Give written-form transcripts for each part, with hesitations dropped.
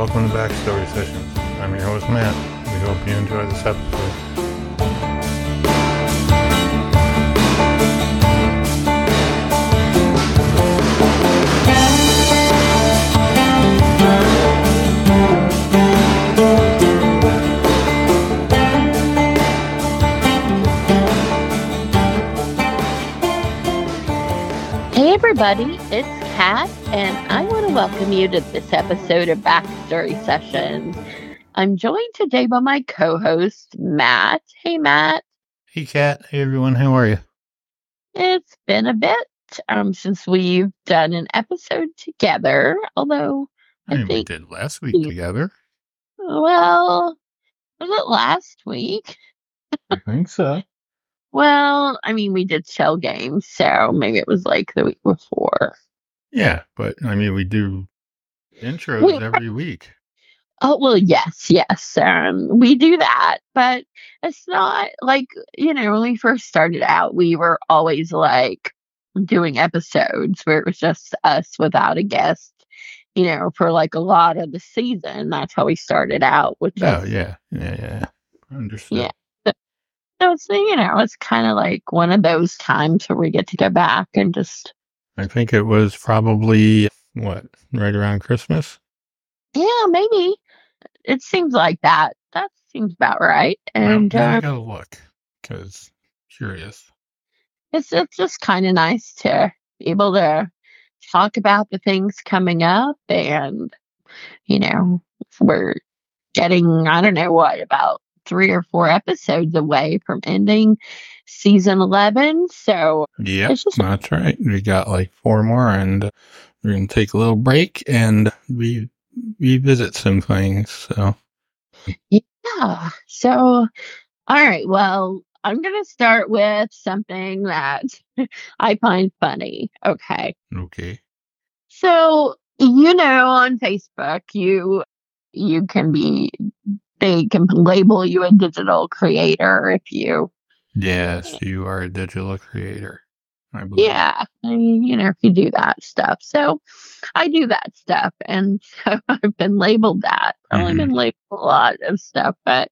welcome to Backstory Sessions. I'm your host, Matt. We hope you enjoy this episode. Hey everybody, it's Kat, and I want to welcome you to this episode of Backstory Sessions. I'm joined today by my co-host, Matt. Hey Matt. Hey Kat. Hey everyone. How are you? It's been a bit since we've done an episode together, although I mean, we did last week together. Well, was it last week? I think so. Well, I mean, we did Shell Games, so maybe it was like the week before. Yeah, but I mean, we do intros every week. Oh, well, yes. We do that, but it's not like, when we first started out, we were always like doing episodes where it was just us without a guest, for like a lot of the season. That's how we started out with just, yeah. Understood. Yeah. So it's kind of like one of those times where we get to go back and just. I think it was probably, right around Christmas? Yeah, maybe. It seems like that. That seems about right. And I gotta look, because curious. It's just kind of nice to be able to talk about the things coming up. And, we're getting, I don't know what, about 3 or 4 episodes away from ending season 11. So, yeah, that's right. We got like 4 more, and we're going to take a little break and revisit some things. So, yeah. So, all right. Well, I'm going to start with something that I find funny. Okay. So, on Facebook, you can be, they can label you a digital creator if you. Yes, you are a digital creator, I believe. Yeah. I mean, if you do that stuff. So I do that stuff. And so I've been labeled that. I've only been labeled a lot of stuff, but,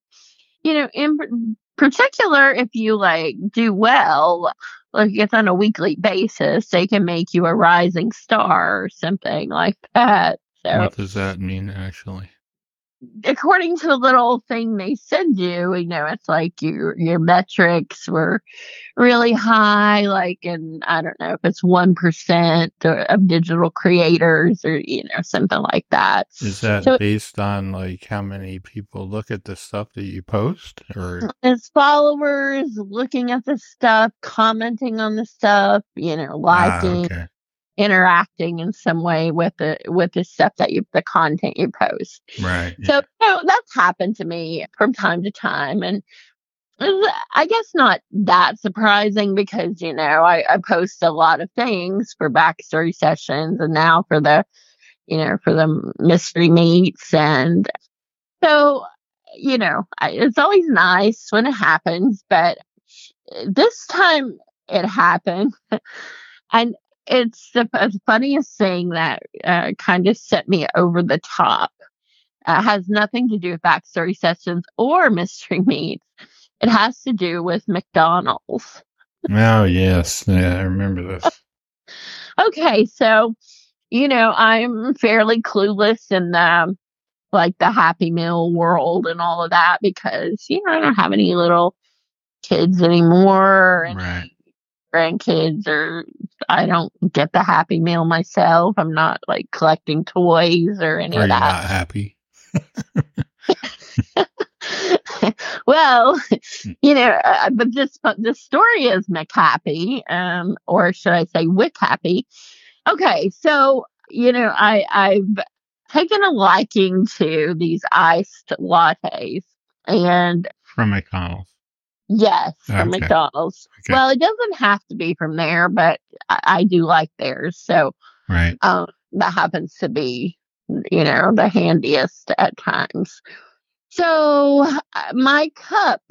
in particular, if you like do well, like it's on a weekly basis, they can make you a rising star or something like that. So what does that mean, actually? According to the little thing they send you, it's like your metrics were really high, like, and I don't know if it's 1% of digital creators or, something like that. Is that based on like how many people look at the stuff that you post, or it's followers looking at the stuff, commenting on the stuff, liking, interacting in some way with the stuff that the content you post. Right. So that's happened to me from time to time, and I guess not that surprising because I post a lot of things for Backstory Sessions and now for the for the mystery meets, and so it's always nice when it happens, but this time it happened. And it's the funniest thing that kind of set me over the top. Has nothing to do with Backstory Sessions or Mystery Meets. It has to do with McDonald's. Oh, yes. Yeah, I remember this. Okay, so, I'm fairly clueless in the Happy Meal world and all of that because, I don't have any little kids anymore. Right. Grandkids, or I don't get the Happy Meal myself. I'm not like collecting toys or any of that. Are you not happy? Well, but this story is McHappy, or should I say Wick Happy? Okay, so I've taken a liking to these iced lattes, and from McDonald's. Yes, from McDonald's. Okay. Well, it doesn't have to be from there, but I do like theirs. So, right. That happens to be, the handiest at times. So, my cup,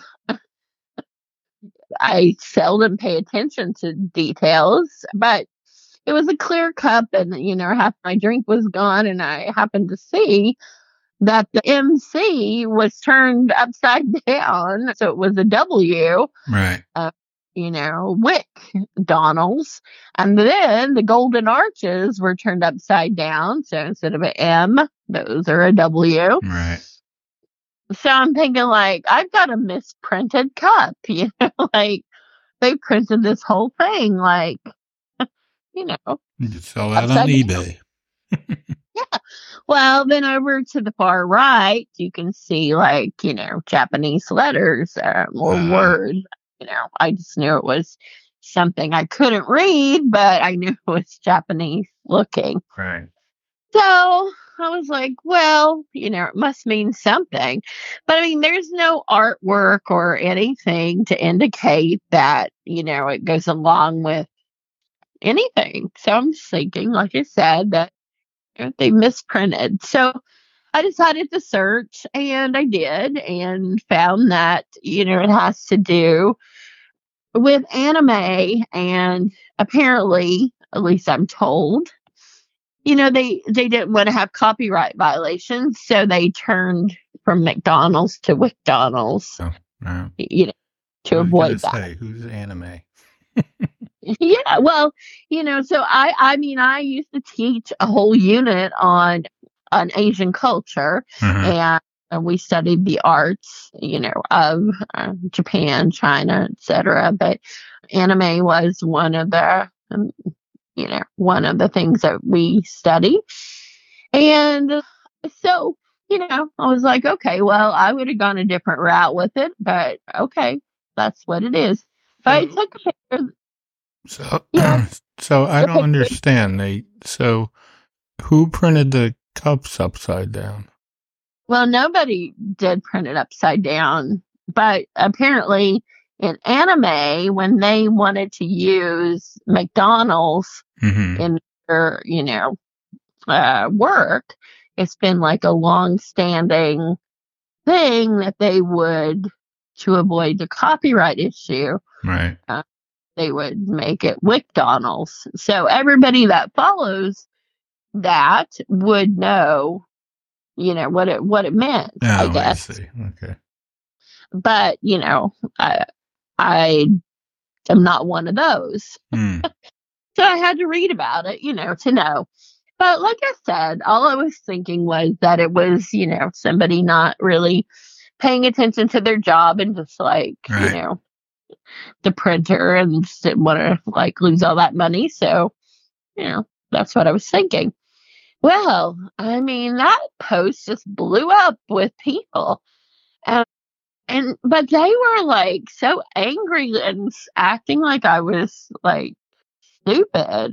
I seldom pay attention to details, but it was a clear cup, and half my drink was gone, and I happened to see that the MC was turned upside down, so it was a W. Right. Wick Donalds. And then the golden arches were turned upside down. So instead of an M, those are a W. Right. So I'm thinking, like, I've got a misprinted cup, like they printed this whole thing, like, You could sell that on upside eBay. Yeah. Well, then over to the far right, you can see, like, Japanese letters or words. I just knew it was something I couldn't read, but I knew it was Japanese looking. Right. So I was like, well, it must mean something. But I mean, there's no artwork or anything to indicate that, it goes along with anything. So I'm just thinking, like I said, that they misprinted. So I decided to search, and I did, and found that, it has to do with anime, and apparently, at least I'm told, they didn't want to have copyright violations, so they turned from McDonald's to WcDonald's, Oh, no. To avoid that. Say, who's anime? Yeah, well, so I used to teach a whole unit on Asian culture, and we studied the arts, of Japan, China, etc. But anime was one of the, things that we study. And so, I was like, okay, well, I would have gone a different route with it, but okay, that's what it is. But I took a picture. So I don't understand. So who printed the cups upside down? Well, nobody did print it upside down, but apparently in anime, when they wanted to use McDonald's in their, work, it's been like a long-standing thing that they would, to avoid the copyright issue, right? They would make it WcDonald's. So everybody that follows that would know, what it meant, I guess. I see. Okay. But, I am not one of those. So I had to read about it, to know. But like I said, all I was thinking was that it was, somebody not really paying attention to their job and just like, the printer, and just didn't want to like lose all that money. So, that's what I was thinking. Well, I mean, that post just blew up with people. But they were like so angry and acting like I was like stupid.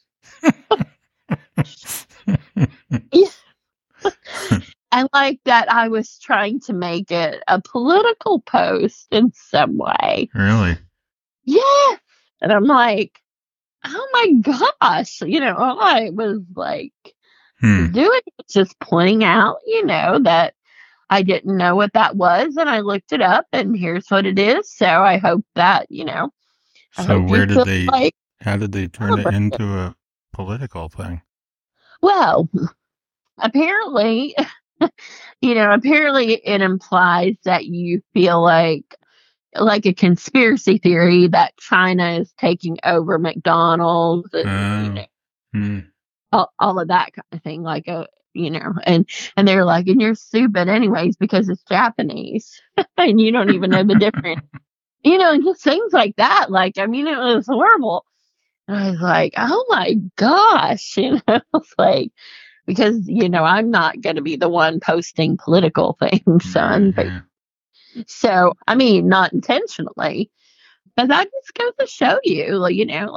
And like that I was trying to make it a political post in some way. Really? Yeah. And I'm like, oh my gosh, all I was like doing was just pointing out, that I didn't know what that was, and I looked it up, and here's what it is. So I hope that, So how did they turn it into a political thing? Well, apparently, apparently it implies that you feel like a conspiracy theory that China is taking over McDonald's and, all of that kind of thing, like and they're like, and you're stupid anyways because it's Japanese and you don't even know the difference, and just things like that. Like, I mean, it was horrible. And I was like, oh my gosh, it's like, because, I'm not going to be the one posting political things, son. Yeah. So, I mean, not intentionally, but that just goes to show you, like,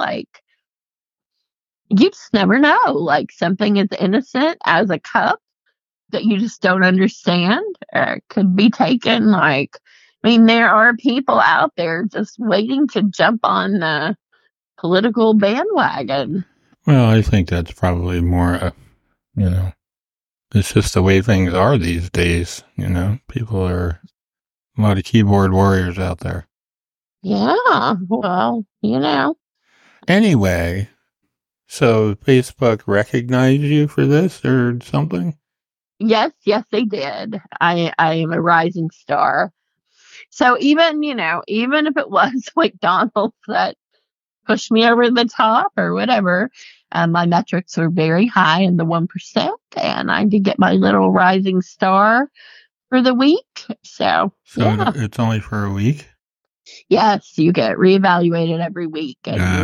you just never know. Like, something as innocent as a cup that you just don't understand could be taken. Like, I mean, there are people out there just waiting to jump on the political bandwagon. Well, I think that's probably more, it's just the way things are these days. People are a lot of keyboard warriors out there. Yeah, well, Anyway, so Facebook recognized you for this or something? Yes, yes, they did. I am a rising star. So even, even if it was McDonald's that pushed me over the top or whatever, my metrics were very high in the 1%, and I did get my little rising star for the week. So yeah. It's only for a week? Yes, you get reevaluated every week, and your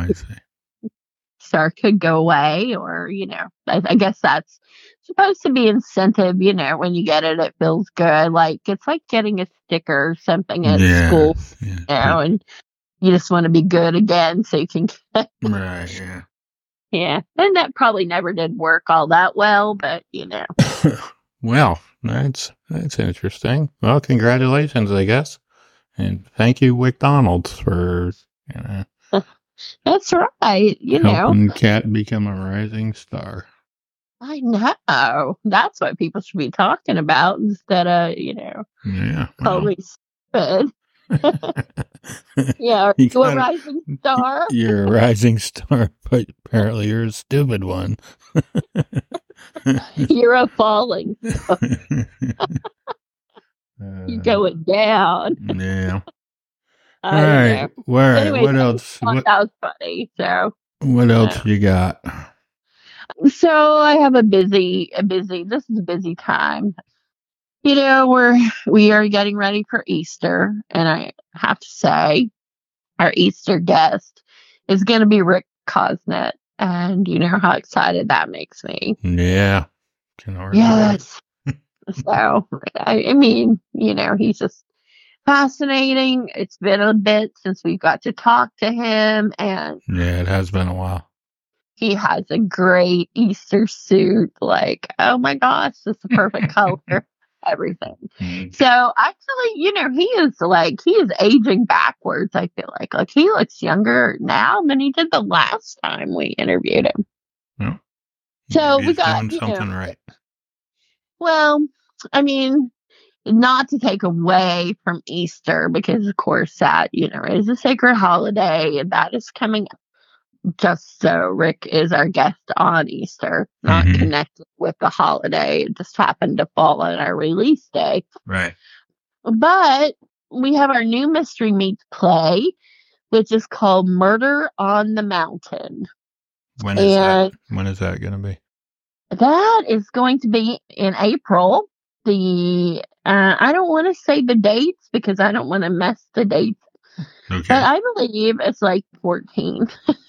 star could go away, or I guess that's supposed to be incentive. When you get it, it feels good. Like it's like getting a sticker or something at school, and you just want to be good again, so you can get right. Yeah. Yeah, and that probably never did work all that well, but Well, that's interesting. Well, congratulations, I guess. And thank you, McDonald's, for that's right. Helping Kat become a rising star. I know. That's what people should be talking about instead of totally stupid. Yeah, are you a rising star? You're a rising star, but apparently you're a stupid one. You're a falling star. You're going down. Yeah. All right. Anyway, what else? That was funny. So what else you got? So I have this is a busy time. We are getting ready for Easter, and I have to say our Easter guest is going to be Rick Cosnett, and you know how excited that makes me. Yeah. Yes. So, I mean, he's just fascinating. It's been a bit since we got to talk to him, and yeah, it has been a while. He has a great Easter suit. Like, oh my gosh, it's the perfect color. Everything. So actually, he is aging backwards. I feel like he looks younger now than he did the last time we interviewed him. Yeah. So we got doing something right. Well, I mean, not to take away from Easter, because of course that is a sacred holiday, and that is coming up. Just so Rick is our guest on Easter, not connected with the holiday. It just happened to fall on our release day. Right. But we have our new Mystery Meats play, which is called Murder on the Mountain. When is that going to be? That is going to be in April. I don't want to say the dates because I don't want to mess the dates. Okay. But I believe it's like 14th.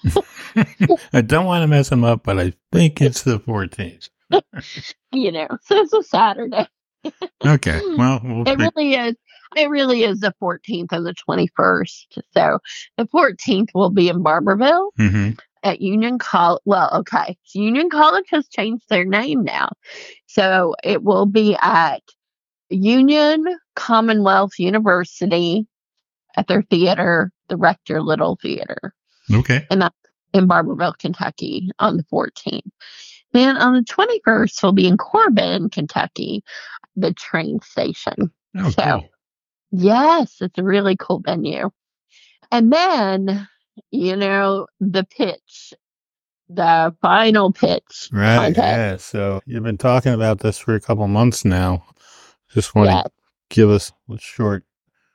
I don't want to mess them up, but I think it's the 14th. So it's a Saturday. Okay. Well, it really is the 14th and the 21st. So the 14th will be in Barberville at Union College. Well, okay. Union College has changed their name now. So it will be at Union Commonwealth University at their theater, the Rector Little Theater. Okay. And that's in Barberville, Kentucky on the 14th. Then on the 21st, we'll be in Corbin, Kentucky, the train station. Oh, cool. Yes, it's a really cool venue. And then, the pitch, the final pitch. Right. Yeah. So you've been talking about this for a couple months now. Just want to give us a short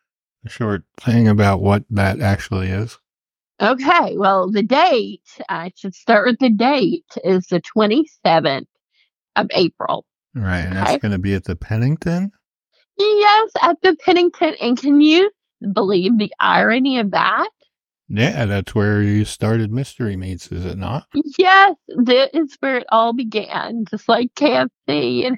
thing about what that actually is. Okay, well, the date, I should start with the date, is the 27th of April. Right, and that's going to be at the Pennington? Yes, at the Pennington. And can you believe the irony of that? Yeah, that's where you started Mystery Meats, is it not? Yes, that is where it all began, just like KFC.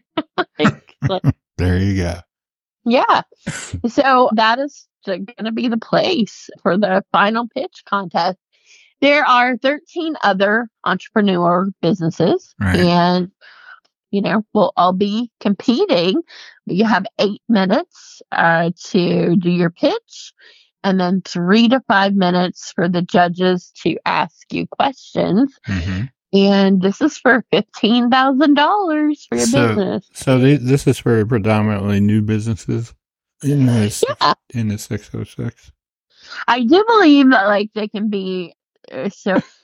There you go. Yeah. So that is going to be the place for the final pitch contest. There are 13 other entrepreneur businesses, and we'll all be competing. You have 8 minutes to do your pitch, and then 3 to 5 minutes for the judges to ask you questions. And this is for $15,000 for your business. So this is for predominantly new businesses in the 606. I do believe that they can be. So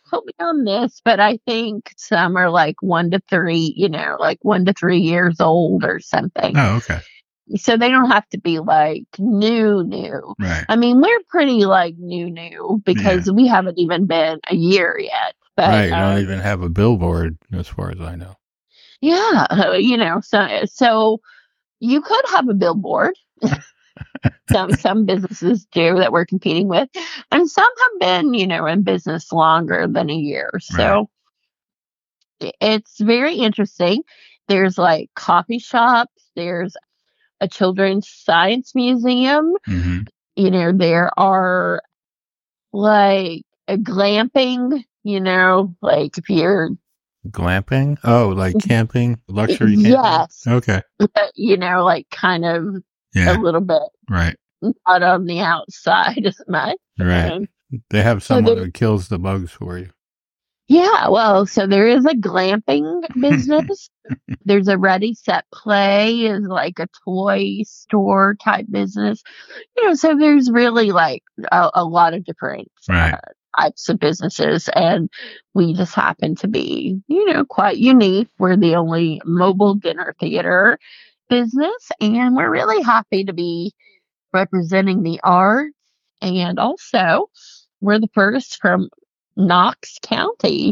quote me on this, but I think some are like 1 to 3, like 1 to 3 years old or something. Oh, okay. So they don't have to be like new. Right. I mean, we're pretty like new because we haven't even been a year yet. But, right. You don't even have a billboard as far as I know. Yeah. So you could have a billboard. Some businesses do that we're competing with, and some have been, in business longer than a year. So it's very interesting. There's like coffee shops. There's a children's science museum. Mm-hmm. There are like a glamping, like if you're glamping. Oh, like camping, luxury camping. Yes. Okay. Like kind of a little bit. Right. Not on the outside as much. Right. They have someone who kills the bugs for you. Yeah, well, so there is a glamping business. There's a Ready Set Play is like a toy store type business. So there's really like a lot of different types of businesses, and we just happen to be, quite unique. We're the only mobile dinner theater business, and we're really happy to be representing the arts, and also we're the first from Knox County.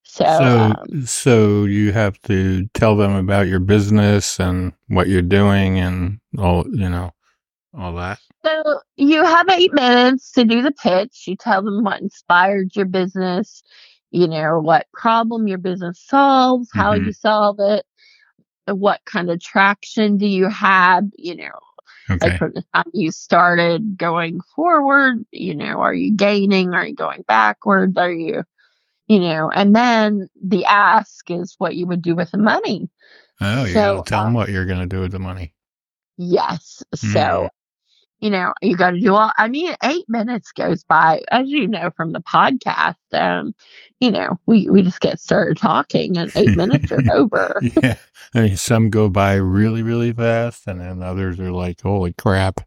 So you have to tell them about your business and what you're doing and all that. So you have 8 minutes to do the pitch. You tell them what inspired your business, what problem your business solves, how you solve it, what kind of traction do you have, like from the time you started going forward, are you gaining? Are you going backwards? Are you, and then the ask is what you would do with the money. Oh, you gotta tell them what you're going to do with the money. Yes. So, you got to do 8 minutes goes by, as you know, from the podcast. We just get started talking and 8 minutes are over. Yeah. I mean, some go by really, really fast, and then others are like, holy crap.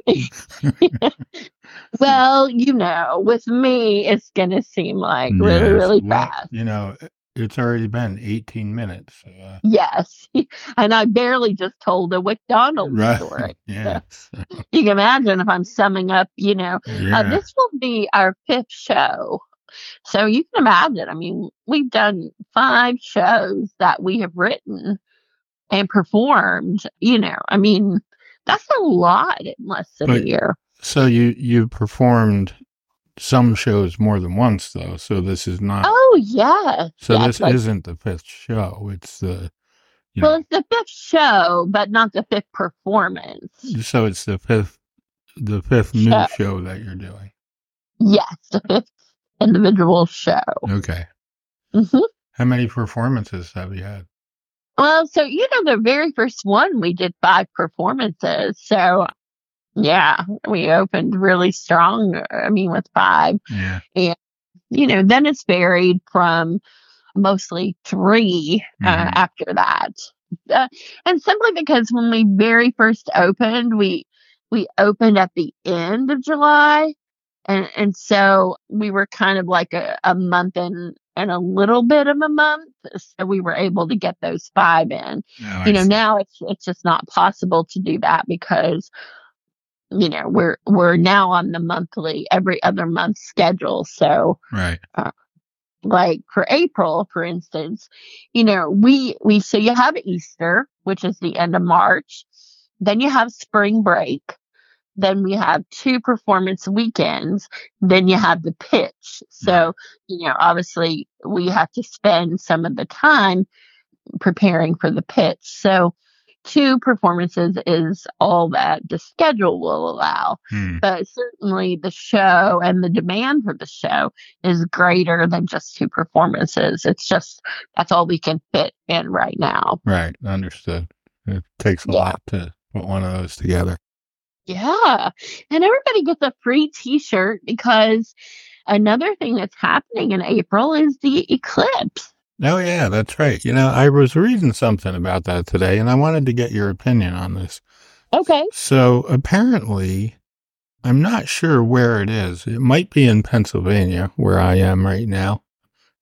Well, with me, it's going to seem like really, really fast. It's already been 18 minutes. Yes. And I barely just told a McDonald's story. Yes. So you can imagine if I'm summing up, this will be our 5th show. So you can imagine, we've done 5 shows that we have written and performed, that's a lot in less than a year. So you performed some shows more than once, though. So this is not. Oh, yeah. So this isn't the 5th show. It's the. Well, it's the 5th show, but not the 5th performance. So it's the 5th new show that you're doing. Yes, the 5th individual show. Okay. Mm-hmm. How many performances have you had? Well, so the very first one we did 5 performances. So. Yeah, we opened really strong. With 5. Yeah. And, then it's varied from mostly 3 after that. And simply because when we very first opened, we opened at the end of July. And so we were kind of like a month and a little bit of a month. So we were able to get those 5 in. Oh, now it's just not possible to do that because we're now on the monthly, every other month schedule. So, like for April, for instance, so you have Easter, which is the end of March. Then you have spring break. Then we have 2 performance weekends. Then you have the pitch. So, obviously we have to spend some of the time preparing for the pitch. So, 2 performances is all that the schedule will allow. But certainly the show and the demand for the show is greater than just 2 performances. It's just, that's all we can fit in right now. Right. Understood. It takes a lot to put one of those together. Yeah. And everybody gets a free t-shirt because another thing that's happening in April is the eclipse. Oh, yeah, that's right. I was reading something about that today, and I wanted to get your opinion on this. Okay. So apparently, I'm not sure where it is. It might be in Pennsylvania, where I am right now.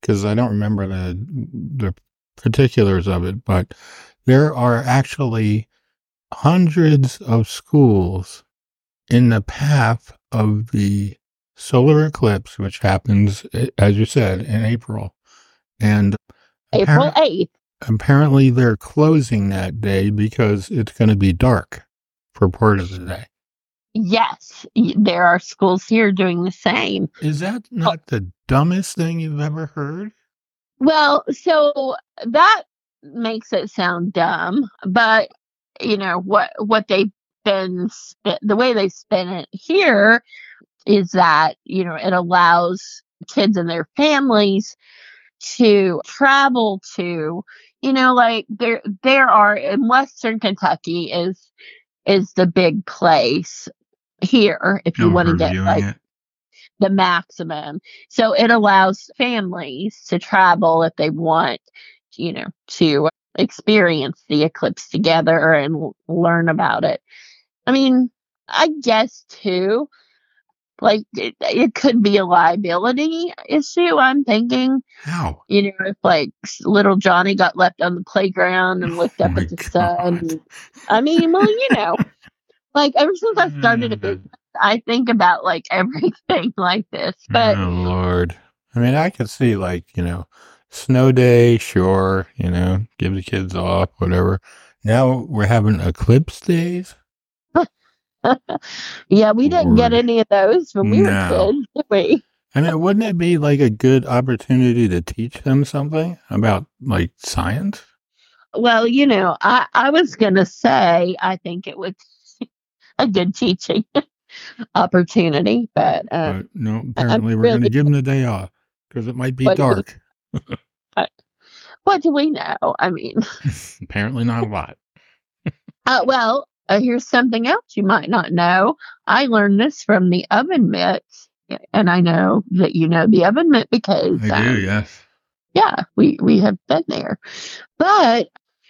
because I don't remember the particulars of it, but there are actually hundreds of schools in the path of the solar eclipse, which happens, as you said, in April. And April 8th. Apparently they're closing that day because it's going to be dark for part of the day. Yes, there are schools here doing the same. Is that not the dumbest thing you've ever heard? Well, so that makes it sound dumb, but what they've been the way they spin it here is that it allows kids and their families to travel to, like there are in Western Kentucky is the big place here if you want to get like the maximum. So it allows families to travel if they want, to experience the eclipse together and learn about it. I mean, I guess too, like it could be a liability issue. I'm thinking, how? If like little Johnny got left on the playground and looked up at the sun. I mean, well, like ever since I started a business, I think about like everything like this. But oh Lord, I mean, I could see like snow day, sure, give the kids off, whatever. Now we're having eclipse days. Yeah, we didn't get any of those when we were kids, did we? I mean, wouldn't it be like a good opportunity to teach them something about like science? Well, I was going to say, I think it was a good teaching opportunity, but no, apparently we're going to give them the day off because it might be dark. What do we know? I mean, apparently not a lot. Well, here's something else you might not know. I learned this from the Oven Mitts, and I know that you know the Oven Mitt because I do, yes. Yeah, we have been there. But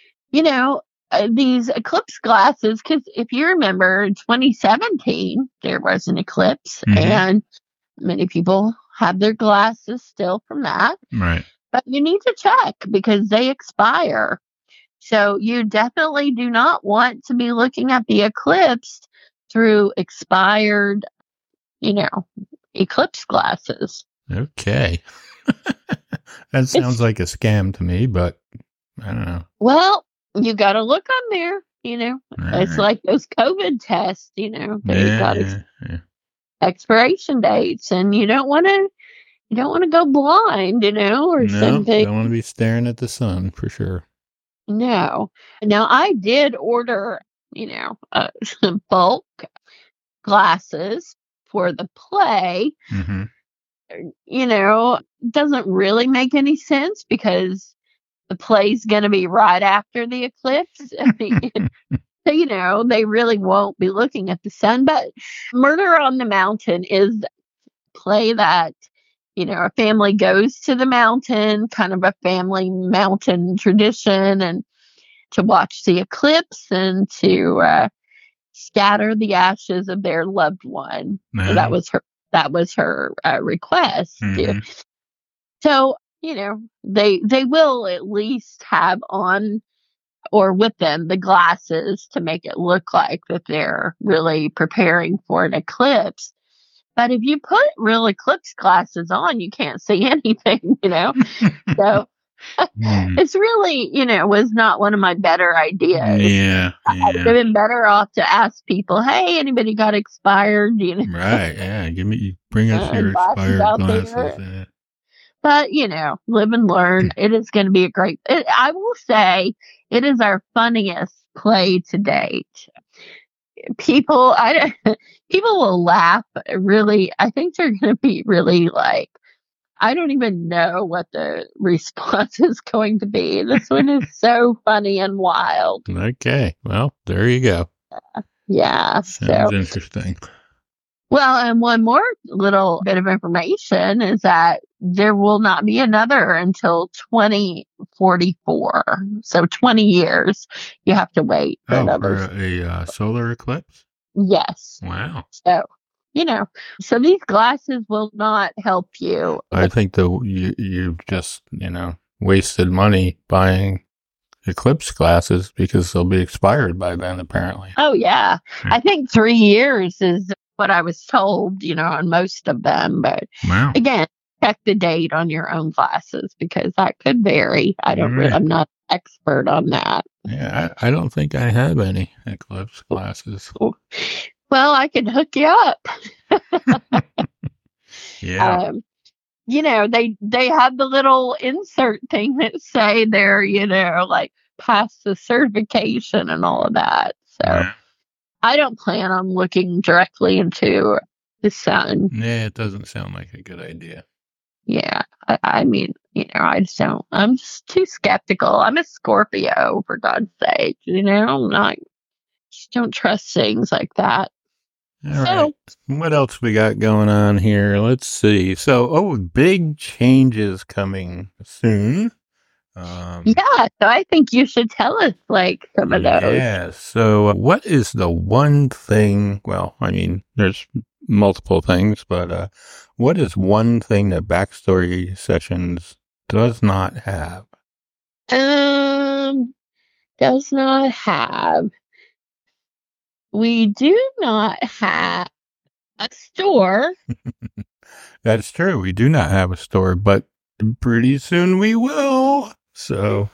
these eclipse glasses, because if you remember in 2017 there was an eclipse, and many people have their glasses still from that. Right. But you need to check because they expire. So you definitely do not want to be looking at the eclipse through expired, eclipse glasses. Okay. That sounds like a scam to me, but I don't know. Well, you got to look on there, It's like those COVID tests, they've got expiration dates, and you don't want to go blind, or something. Don't want to be staring at the sun for sure. No. Now, I did order, some bulk glasses for the play. Doesn't really make any sense because the play's going to be right after the eclipse. So, they really won't be looking at the sun. But Murder on the Mountain is a play that, a family goes to the mountain, kind of a family mountain tradition, and to watch the eclipse and to scatter the ashes of their loved one. So that was her request. So, they will at least have on or with them the glasses to make it look like that they're really preparing for an eclipse. But if you put real eclipse glasses on, you can't see anything, So it's really, was not one of my better ideas. Yeah. I'd have been better off to ask people, hey, anybody got expired? Right. Yeah. Bring us your expired glasses. Yeah. But, live and learn. It is going to be I will say it is our funniest play to date. People will laugh. Really, I think they're going to be really like, I don't even know what the response is going to be. This one is so funny and wild. Okay. Well, there you go. Yeah. Sounds interesting. Well, and one more little bit of information is that there will not be another until 2044. So 20 years you have to wait for another. For a solar eclipse? Yes. Wow. So, So these glasses will not help you. I think you've just, wasted money buying Eclipse glasses because they'll be expired by then, apparently. Oh, yeah. I think 3 years is what I was told, on most of them. But Wow. again, check the date on your own glasses because that could vary. I'm not an expert on that. Yeah, I don't think I have any Eclipse glasses. Well, I can hook you up. Yeah. They have the little insert thing that say they're, like past the certification and all of that. So Yeah. I don't plan on looking directly into the sun. Yeah, it doesn't sound like a good idea. Yeah. I mean, I just don't. I'm just too skeptical. I'm a Scorpio, for God's sake. Just don't trust things like that. All right. What else we got going on here? Let's see. So, big changes coming soon. Yeah, so I think you should tell us some of those. Yeah. So, what is the one thing? Well, I mean, there's multiple things, but what is one thing that Backstory Sessions does not have? Does not have. We do not have a store. That's true. We do not have a store, but pretty soon we will. So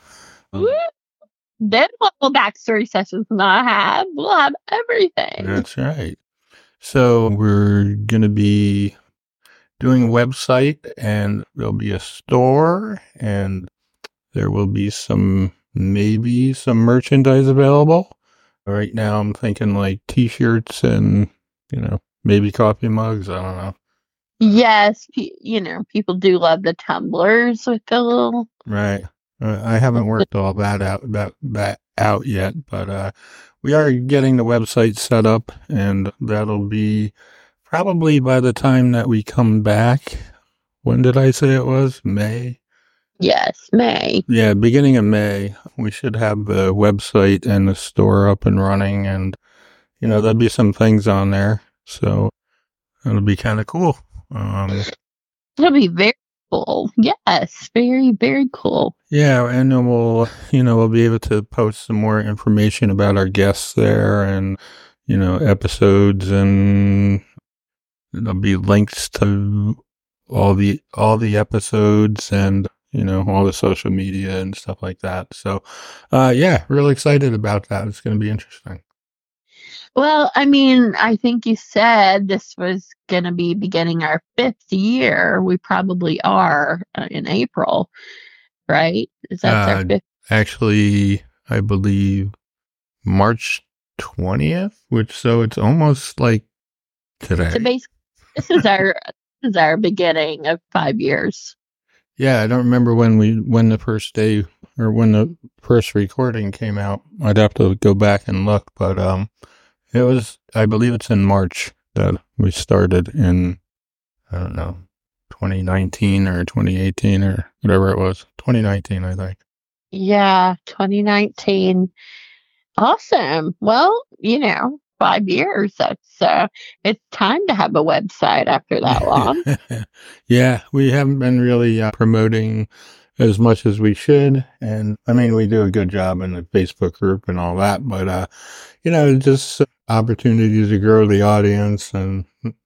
then what will Backstory Sessions not have? We'll have everything. That's right. So we're going to be doing a website, and there'll be a store, and there will be maybe some merchandise available. Right now I'm thinking like t-shirts and, maybe coffee mugs. I don't know. Yes, people do love the tumblers with the little... Right. I haven't worked all that out yet, but we are getting the website set up, and that'll be probably by the time that we come back. When did I say it was? May? Yes, May. Yeah, beginning of May. We should have the website and the store up and running, and, there'll be some things on there. So it'll be kind of cool. It'll be very cool. Yes, very, very cool. Yeah, and then we'll be able to post some more information about our guests there, and, episodes, and there'll be links to all the episodes, and, all the social media and stuff like that. So, yeah, really excited about that. It's going to be interesting. Well, I mean, I think you said this was going to be beginning our 5th year. We probably are in April, right? That's our 5th? Actually, I believe March 20th, so it's almost like today. So basically, this is our beginning of 5 years. Yeah, I don't remember when the first day or when the first recording came out. I'd have to go back and look, but it was, I believe it's in March that we started in, I don't know, 2019 or 2018 or whatever it was. 2019, I think. Yeah, 2019. Awesome. Well, 5 years. That's it's time to have a website after that long. Yeah, we haven't been really promoting as much as we should, and I mean, we do a good job in the Facebook group and all that, but just opportunities to grow the audience and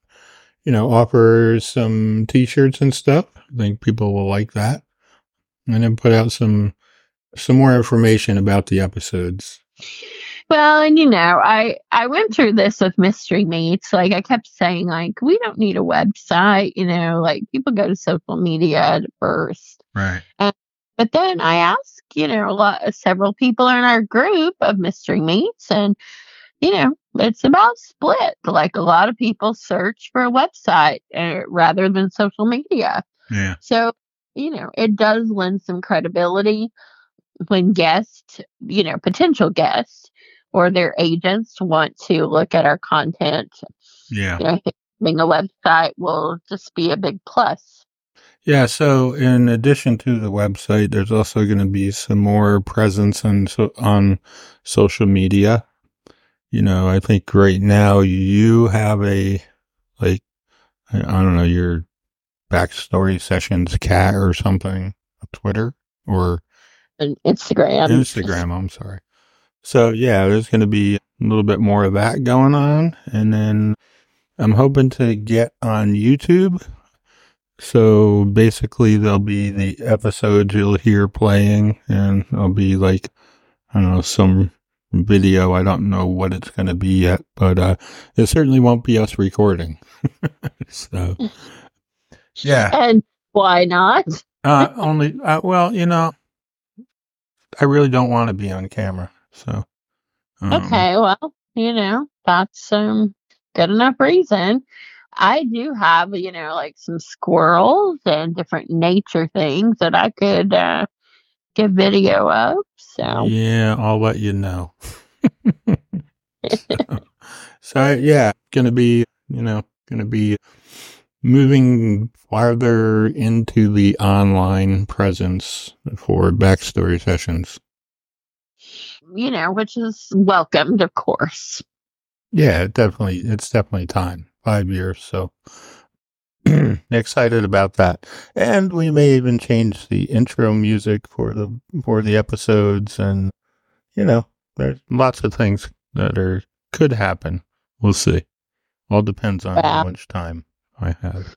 offer some t-shirts and stuff. I think people will like that, and then put out some more information about the episodes. Well, and I went through this with Mystery Meats. Like, I kept saying, we don't need a website, people go to social media at first. Right. But then I asked, several people in our group of Mystery Meats, and, it's about split. Like, a lot of people search for a website rather than social media. Yeah. So, it does lend some credibility when guests, potential guests, or their agents want to look at our content. Yeah. Having a website will just be a big plus. Yeah, so in addition to the website, there's also going to be some more presence on social media. I think right now you have a like, I don't know, your backstory sessions cat or something, Twitter or And Instagram. Instagram, I'm sorry. So yeah, there's going to be a little bit more of that going on. And then I'm hoping to get on YouTube. So basically there'll be the episodes you'll hear playing, and there'll be like, I don't know, some video. I don't know what it's going to be yet, but it certainly won't be us recording. So yeah. And why not? Well, I really don't want to be on camera. So Okay, well, that's good enough reason. I do have, like some squirrels and different nature things that I could get video of. So yeah, I'll let you know. So yeah, gonna be moving farther into the online presence for backstory sessions. Which is welcomed, of course. Yeah, it's definitely time. 5 years, so excited about that. And we may even change the intro music for the episodes, and there's lots of things that could happen. We'll see. All depends on how much time I have.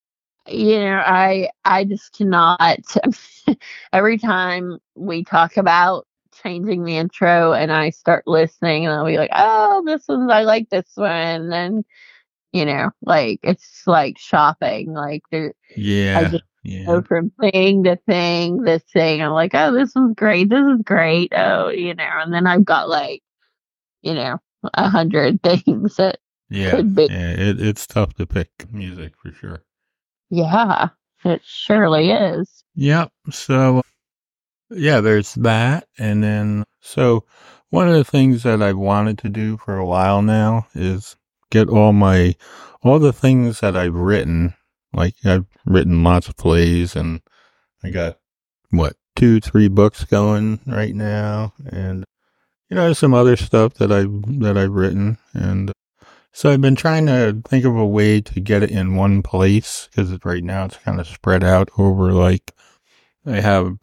I just cannot. Every time we talk about changing the intro and I start listening, and I'll be like, oh, I like this one. And, like, it's like shopping. Like, I just go from thing to thing, this thing. I'm like, oh, this one's great. This is great. Oh, and then I've got like, 100 things that could be. Yeah, it's tough to pick music for sure. Yeah, it surely is. Yep. So, yeah, there's that. And then, so one of the things that I've wanted to do for a while now is get all the things that I've written. Like, I've written lots of plays, and I got, 2-3 books going right now. And, there's some other stuff that I've written. And so I've been trying to think of a way to get it in one place, because right now it's kind of spread out over, like, I have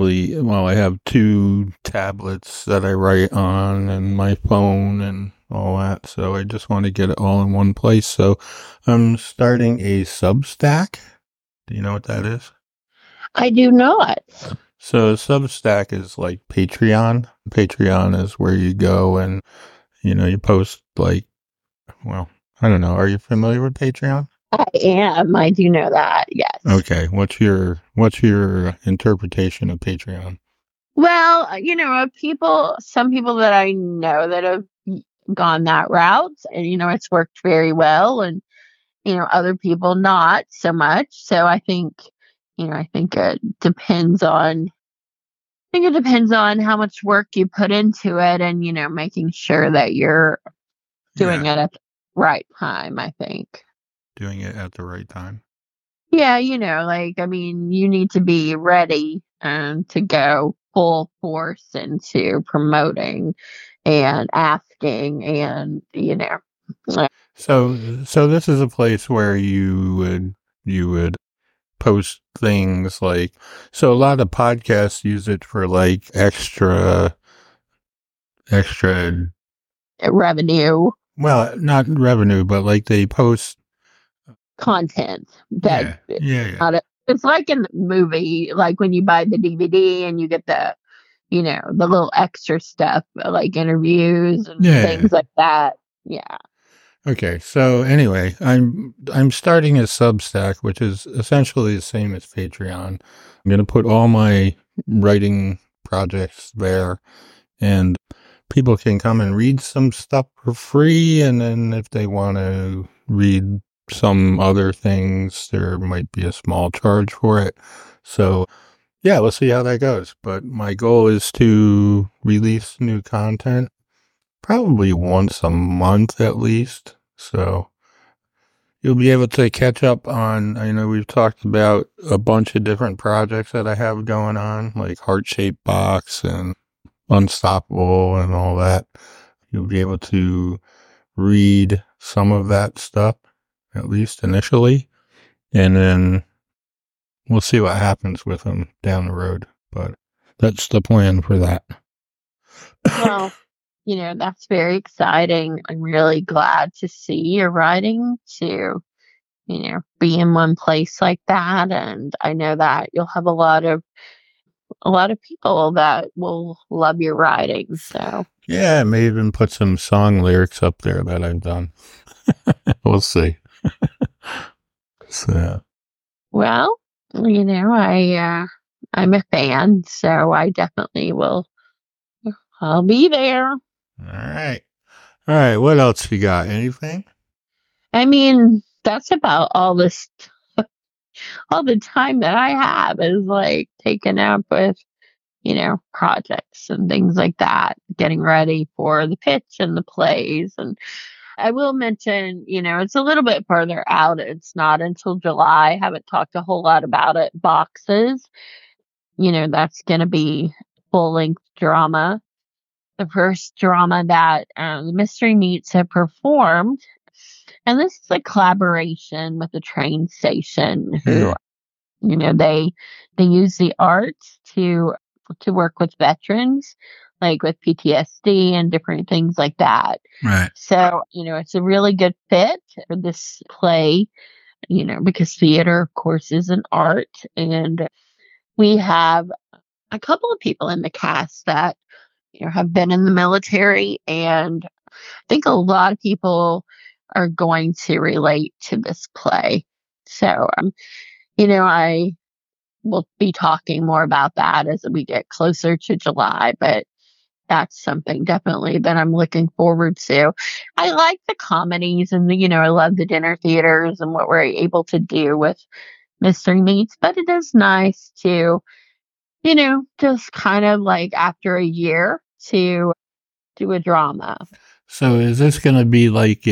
2 tablets that I write on, and my phone and all that. So I just want to get it all in one place. So I'm starting a Substack. Do you know what that is? I do not. So Substack is like Patreon. Patreon is where you go and, you post like, well, I don't know. Are you familiar with Patreon? I am. I do know that. Yes. Okay. What's your interpretation of Patreon? Well, some people that I know that have gone that route, and it's worked very well, and other people not so much. So I think it depends on how much work you put into it, and making sure that you're doing it at the right time, I think. Doing it at the right time. Yeah, you need to be ready to go full force into promoting and asking, and So this is a place where you would post things like, so a lot of podcasts use it for like extra revenue. Well, not revenue, but like they post content that yeah. It's like in the movie, like when you buy the DVD and you get the the little extra stuff like interviews and things like that. Yeah. Okay, so anyway, I'm starting a Substack, which is essentially the same as Patreon. I'm going to put all my writing projects there, and people can come and read some stuff for free, and then if they want to read some other things, there might be a small charge for it. So, yeah, we'll see how that goes. But my goal is to release new content probably once a month at least. So you'll be able to catch up on, I know we've talked about a bunch of different projects that I have going on, like Heart Shaped Box and Unstoppable and all that. You'll be able to read some of that stuff. at least initially, and then we'll see what happens with them down the road. But that's the plan for that. Well, that's very exciting. I'm really glad to see your writing to, be in one place like that. And I know that you'll have a lot of people that will love your writing. So Yeah, I may even put some song lyrics up there that I've done. We'll see. So, well, I'm a fan, so I definitely will. I'll be there. all right. All right. What else you got? Anything? I mean, that's about all the time that I have is like taken up with, projects and things like that, getting ready for the pitch and the plays. And I will mention, it's a little bit further out. It's not until July. I haven't talked a whole lot about it. Boxes, that's going to be full length drama. The first drama that the Mystery Meats have performed. And this is a collaboration with the train station who, they use the art to work with veterans, like with PTSD and different things like that. Right. So, it's a really good fit for this play, because theater, of course, is an art. And we have a couple of people in the cast that, have been in the military. And I think a lot of people are going to relate to this play. So, I will be talking more about that as we get closer to July, but that's something definitely that I'm looking forward to. I like the comedies and I love the dinner theaters and what we're able to do with Mystery Meats, but it is nice to, just kind of like after a year to do a drama. So is this going to be like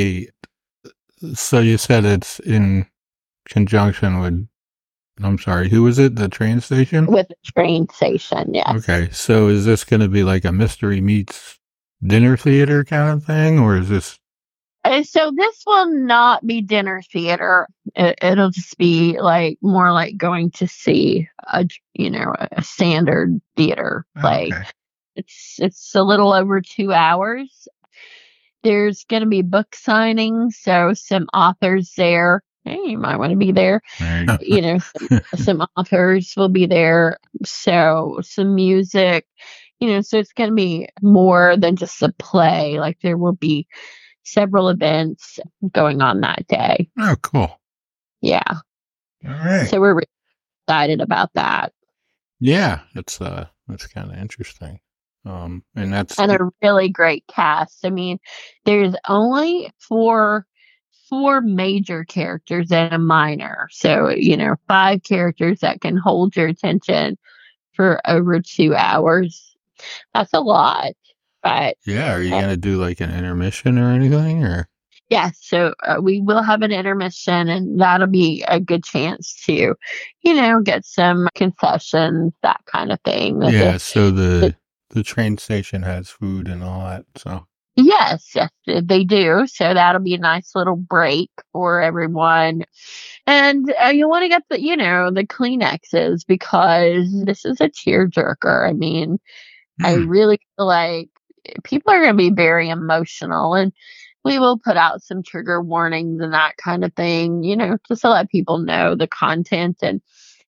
so you said it's in conjunction with, I'm sorry, who was it? The train station? With the train station, yeah. Okay, so is this going to be like a Mystery Meats dinner theater kind of thing, or is this? So this will not be dinner theater. It'll just be like more like going to see a standard theater play. Okay. It's a little over 2 hours. There's going to be book signings, so some authors there. Hey, you might want to be there. Right. Some authors will be there. So some music, so it's going to be more than just a play. Like there will be several events going on that day. Oh, cool. Yeah. All right. So we're really excited about that. Yeah, that's kind of interesting. And a really great cast. I mean, there's only four major characters and a minor. So, 5 characters that can hold your attention for over 2 hours. That's a lot. But yeah, are you going to do like an intermission or anything, or? yeah, so we will have an intermission, and that'll be a good chance to, get some concessions, that kind of thing. Yeah, so the train station has food and all that, so. Yes, they do. So that'll be a nice little break for everyone. And you want to get the Kleenexes because this is a tearjerker. I mean, I really feel like people are going to be very emotional, and we will put out some trigger warnings and that kind of thing, just to let people know the content. And,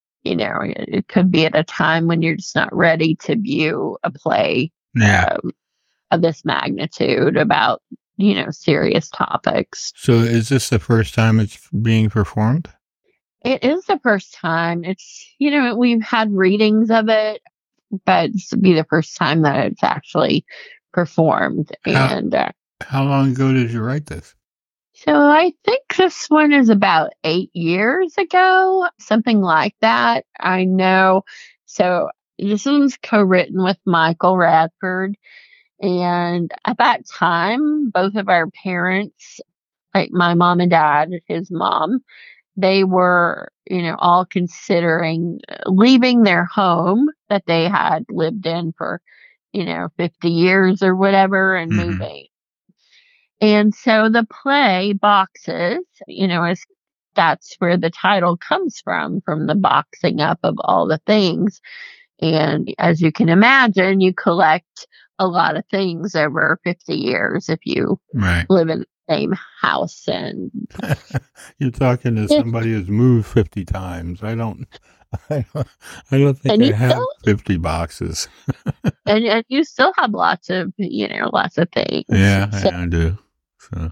it could be at a time when you're just not ready to view a play. Yeah. Of this magnitude about, serious topics. So is this the first time it's being performed? It is the first time. It's, we've had readings of it, but this would be the first time that it's actually performed. How long ago did you write this? So I think this one is about 8 years ago, something like that. I know. So this one's co-written with Michael Radford. And at that time, both of our parents, like my mom and dad, his mom, they were, all considering leaving their home that they had lived in for, 50 years or whatever and moving. And so the play Boxes, that's where the title comes from the boxing up of all the things. And as you can imagine, you collect a lot of things over 50 years if you Right. live in the same house. And You're talking to somebody who's moved 50 times. I don't think and I you have still 50 boxes. and you still have lots of things. Yeah, So, I do. So,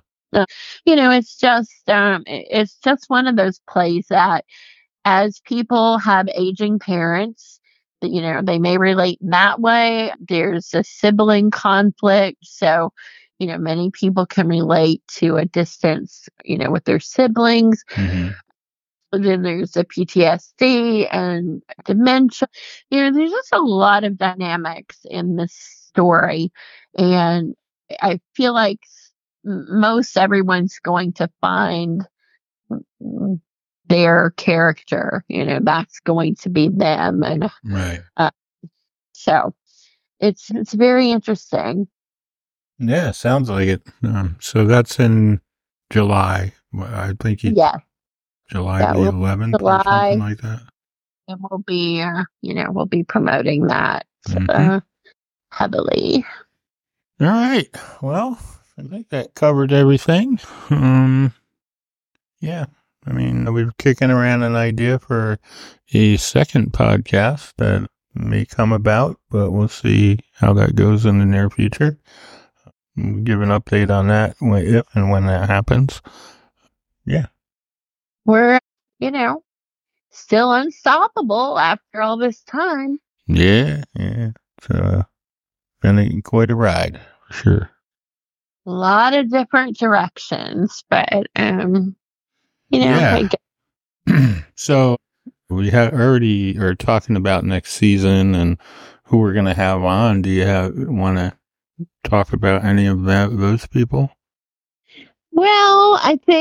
it's just one of those plays that as people have aging parents, they may relate in that way. There's a sibling conflict. So, many people can relate to a distance, with their siblings. mhm. Then there's the PTSD and dementia. There's just a lot of dynamics in this story. And I feel like most everyone's going to find their character, that's going to be them. And Right. so it's very interesting. Yeah, sounds like it. So that's in July. I think Yeah, July that the will 11th or something July, like that. and we'll be promoting that Mhm. heavily. All right. Well, I think that covered everything. Yeah. I mean, we're kicking around an idea for a second podcast that may come about, but we'll see how that goes in the near future. We'll give an update on that if and when that happens. Yeah. We're, you know, still unstoppable after all this time. Yeah. Yeah. It's been quite a ride, for sure. A lot of different directions, but Yeah. I So we have already are talking about next season and who we're going to have on. Do you want to talk about any of those people? well,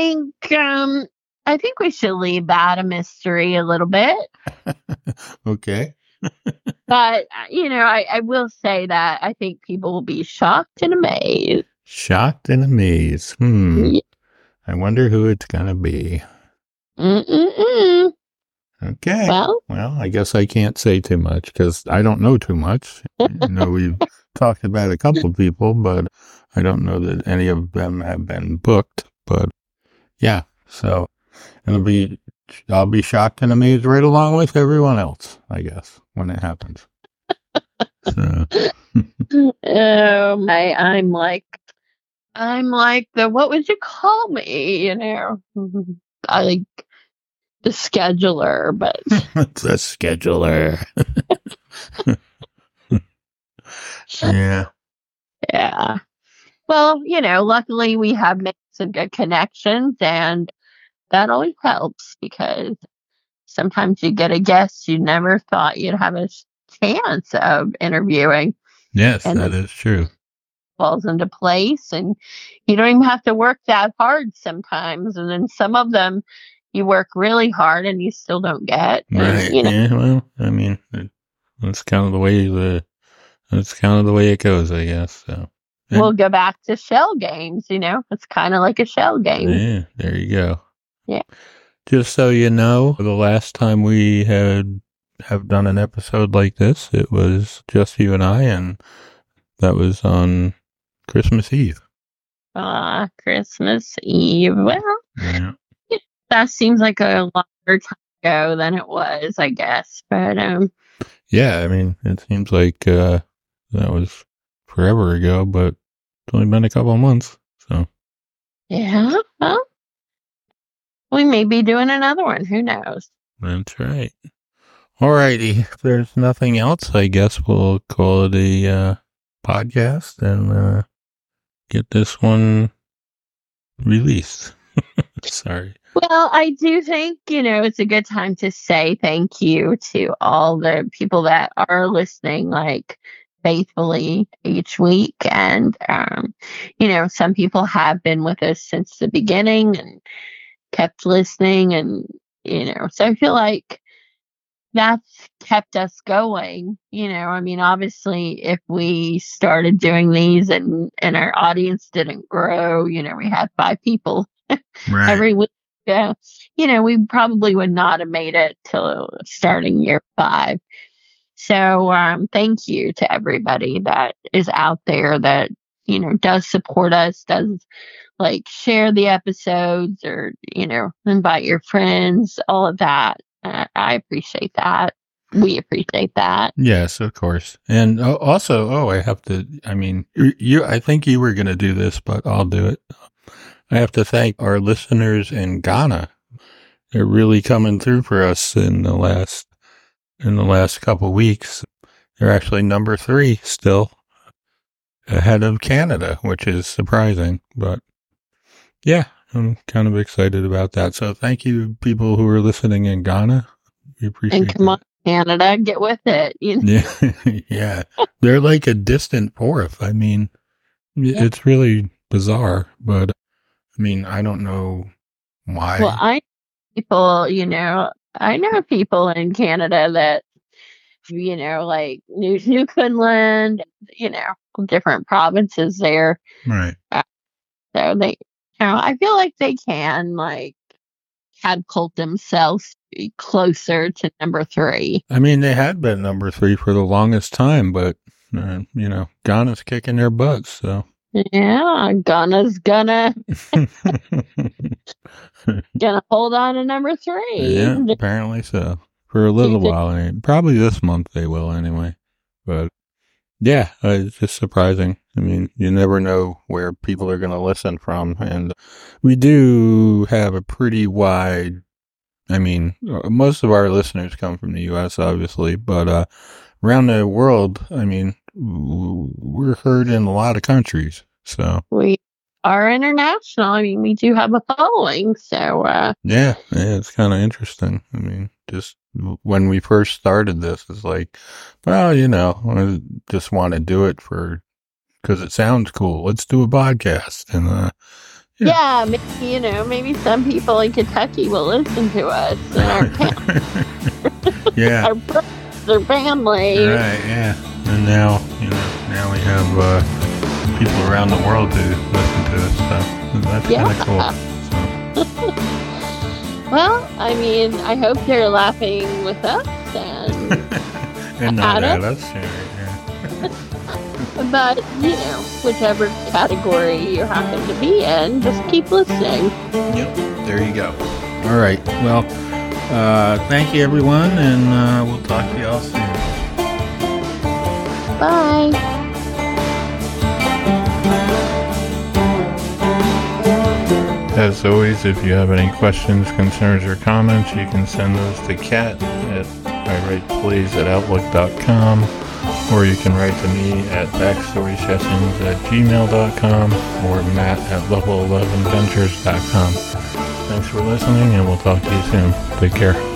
I think we should leave that a mystery a little bit. Okay. But I will say that I think people will be shocked and amazed. Shocked and amazed. Yeah. I wonder who it's going to be. Mm-mm-mm. Okay. Well, I guess I can't say too much because I don't know too much. We've talked about a couple of people, but I don't know that any of them have been booked. But yeah, so I'll be shocked and amazed right along with everyone else, I guess, when it happens. So. I'm like the what would you call me? I like the scheduler, but The scheduler. Yeah. yeah. Well, luckily we have made some good connections, and that always helps because sometimes you get a guest you never thought you'd have a chance of interviewing, Yes, and that it is true. falls into place, and you don't even have to work that hard sometimes. And then some of them you work really hard and you still don't get. Right. And, Yeah. Well, I mean, that's kind of the way it goes, I guess. So. Yeah. we'll go back to shell games. It's kind of like a shell game. Yeah. There you go. Yeah. Just so you know, the last time we have done an episode like this, it was just you and I, and that was on Christmas Eve. Christmas Eve. Well, Yeah. that seems like a longer time ago than it was, I guess. But Yeah, I mean, it seems like that was forever ago, but it's only been a couple of months. So yeah, well, we may be doing another one. Who knows? that's right. Alrighty, if there's nothing else, I guess we'll call it a podcast and get this one released. Sorry. Well, I do think, it's a good time to say thank you to all the people that are listening, like faithfully each week. And, some people have been with us since the beginning and kept listening. And, so I feel like that's kept us going. I mean, obviously, if we started doing these and our audience didn't grow, we had 5 people Right. every week. We probably would not have made it till starting year 5. So thank you to everybody that is out there that, does support us, does share the episodes or, invite your friends, all of that. I appreciate that. We appreciate that. Yes, of course. And also, I have to, I mean, I think you were going to do this, but I'll do it. I have to thank our listeners in Ghana. They're really coming through for us in the last couple of weeks. They're actually number 3 still, ahead of Canada, which is surprising, but yeah, I'm kind of excited about that. So thank you, people who are listening in Ghana. We appreciate it. And come on, Canada, get with it. Yeah. They're like a distant fourth. I mean, it's really bizarre, but I mean, I don't know why. Well, I know people in Canada that, like Newfoundland, different provinces there. Right. So they, I feel like they can catapult themselves closer to number 3. I mean, they had been number 3 for the longest time, but Ghana's kicking their butts. So yeah, Ghana's gonna hold on to number 3. Yeah, apparently so. For a little while. I mean, probably this month they will anyway. But yeah, it's just surprising. I mean, you never know where people are going to listen from. And we do have a pretty wide, I mean, most of our listeners come from the U.S., obviously, but around the world, I mean, we're heard in a lot of countries. So we are international. I mean, we do have a following. So yeah, it's kind of interesting. I mean, just when we first started this, it's like, well, I just want to do it because it sounds cool. Let's do a podcast. And yeah, maybe some people in Kentucky will listen to us and yeah, our friends, our family. Right, yeah. And now we have people around the world to listen to us. So that's kind of cool. So. Well, I mean, I hope they're laughing with us and not at us. Yeah. But, whichever category you happen to be in, just keep listening. Yep, there you go. All right. Well, thank you, everyone, and we'll talk to you all soon. Bye. As always, if you have any questions, concerns, or comments, you can send those to Kat at iWritePlays@outlook.com, or you can write to me at backstorysessions@gmail.com or Matt@level11ventures.com. Thanks for listening, and we'll talk to you soon. Take care.